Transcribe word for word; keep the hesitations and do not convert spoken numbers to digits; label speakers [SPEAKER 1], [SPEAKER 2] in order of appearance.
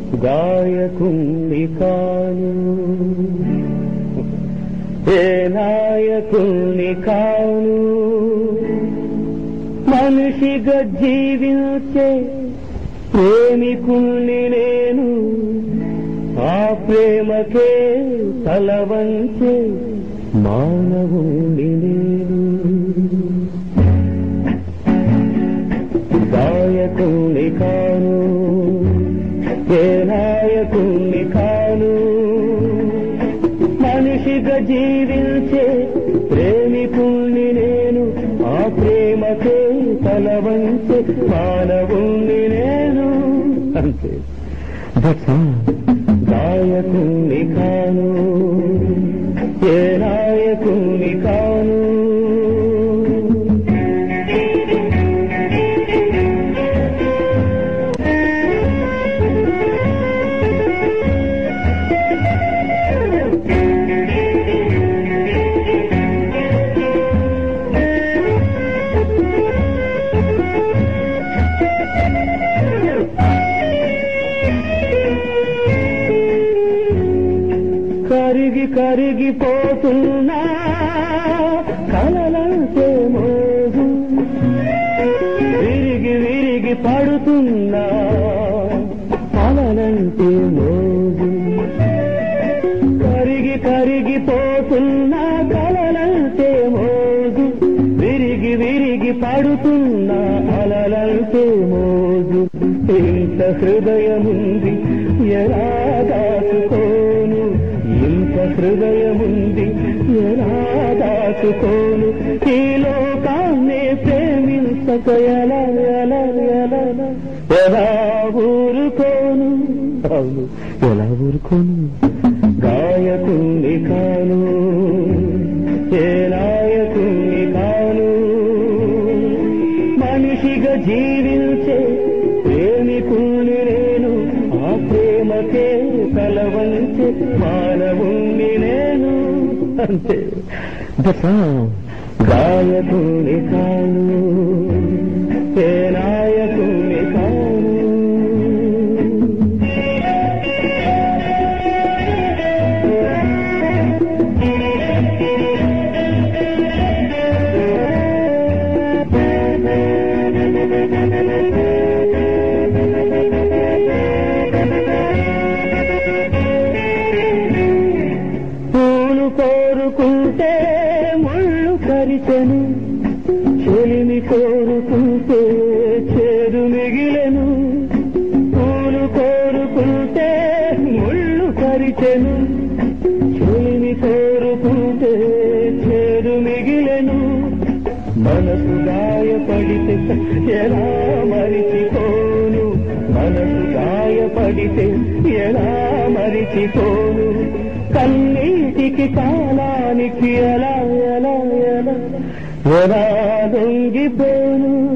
[SPEAKER 1] గాయకుణ్ణి కాను, ఏ నాయకుణ్ణి కాను, మనిషిగా జీవించే ప్రేమికుణ్ణి నేను, ఆ ప్రేమకే తల వంచే మానవుణ్ణి నేను. గాయకుణ్ణి కాను, ఏ నాయకుణ్ణి కాను, మనిషిగా జీవించే ప్రేమికుణ్ణి నేను, ఆ ప్రేమకే తల వంచే మానవుణ్ణి నేను. అంతే. గాయకుణ్ణి కాను, ఏ నాయకుణ్ణి కాను. కరిగి కరిగిపోతున్నా కలలంటే మోజు, విరిగి విరిగి పడుతున్నా కలలంటే మోజు. కరిగి కరిగిపోతున్నా కలలంటే మోజు, విరిగి విరిగి పడుతున్నా అలలంటే మోజు. ఇంత హృదయముంది ఎలా దాచుకోను, ఇంత హృదయముంది ఎలా దాచుకోను, ఈ లోకాన్నే ప్రేమించక ఎలా ఎలా ఎలా ఎలా ఊరుకోను, అవును ఎలా ఊరుకోను. గాయకుణ్ణి కాను, ఏ నాయకుణ్ణి కాను, మనిషిగా జీవించే ప్రేమికుణ్ణి నేను, ఆ ప్రేమకే తల వంచే మానవుణ్ణి నేను. అంతే. గాయకుణ్ణి కాను, ఏ నాయకుణ్ణి కాను. పూలు కోరుకుంటే ముళ్ళు కరిచెను, చెలిమి కోరుకుంటే చేదు మిగిలెను. పూలు కోరుకుంటే ముళ్ళు కరిచెను, చెలిమి కోరుకుంటే చేదు మిగిలెను. మనసు గాయపడితే ఎలా మరిచిపోను, మనసు గాయపడితే ఎలా మరిచిపోను. కన్నీటికి కాలానికి ఎలా ఎలా ఎలా ఎలా దొంగిపోను.